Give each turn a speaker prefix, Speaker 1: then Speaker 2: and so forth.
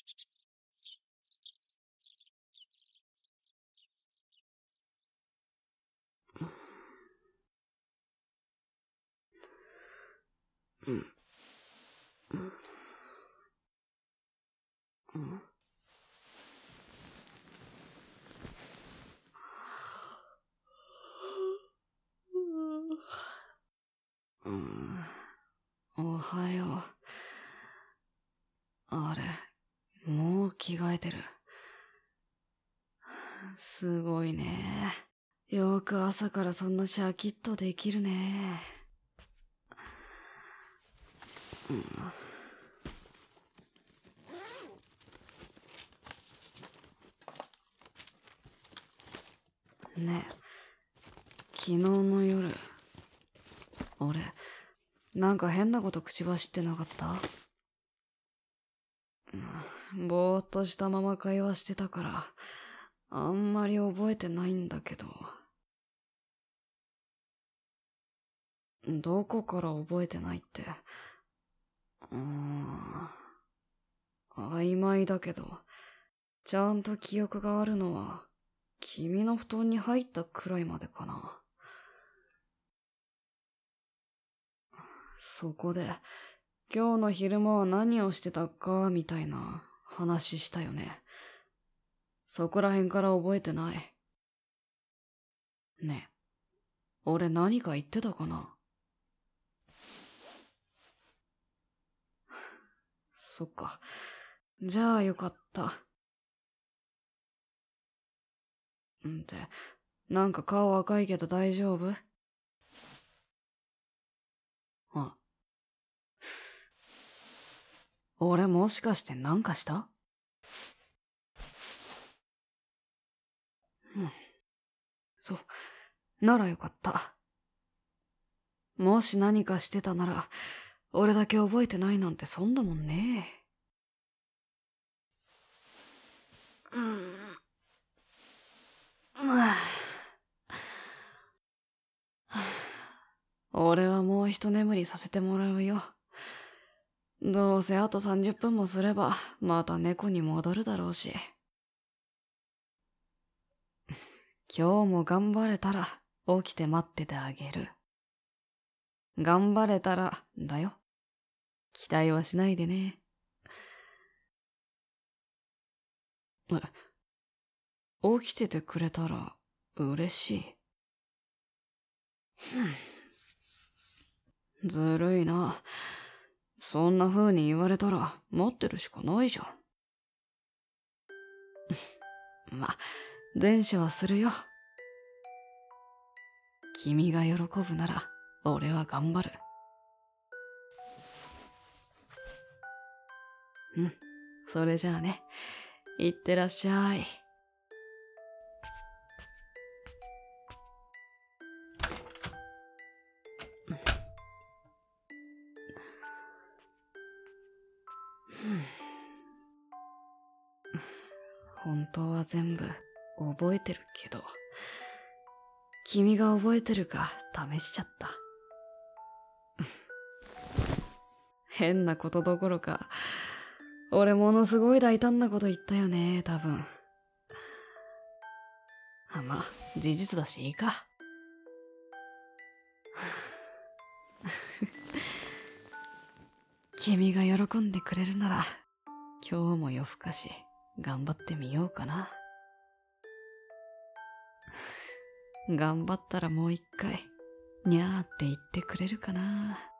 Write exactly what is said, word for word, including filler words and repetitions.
Speaker 1: うん。うん。うん。おはよう。あれ、もう着替えてる。すごいね。よく朝からそんなシャキッとできるね。うん、ねえ、昨日の夜、俺、なんか変なこと口走ってなかった？ぼーっとしたまま会話してたから、あんまり覚えてないんだけど。どこから覚えてないって。うーん。曖昧だけど、ちゃんと記憶があるのは、君の布団に入ったくらいまでかな。そこで、今日の昼間は何をしてたか、みたいな話したよね。そこら辺から覚えてない。ねえ、俺何か言ってたかな？そっか。じゃあよかった。んで、なんか顔赤いけど大丈夫？あ。俺もしかしてなんかした？うん。そう。ならよかった。もし何かしてたなら、俺だけ覚えてないなんて損だもんね。うん。俺はもう一眠りさせてもらうよ。どうせあとさんじゅっぷんもすれば、また猫に戻るだろうし。今日も頑張れたら、起きて待っててあげる。頑張れたら、だよ。期待はしないでね。え、起きててくれたら、嬉しい。ずるいな。そんな風に言われたら、待ってるしかないじゃん。ま、前処はするよ。君が喜ぶなら、俺は頑張る。うん、それじゃあね。いってらっしゃい。本当は全部覚えてるけど、君が覚えてるか試しちゃった。変なことどころか、俺ものすごい大胆なこと言ったよね、多分。まあ、事実だしいいか。君が喜んでくれるなら、今日も夜更かし、頑張ってみようかな。頑張ったらもう一回、にゃーって言ってくれるかな。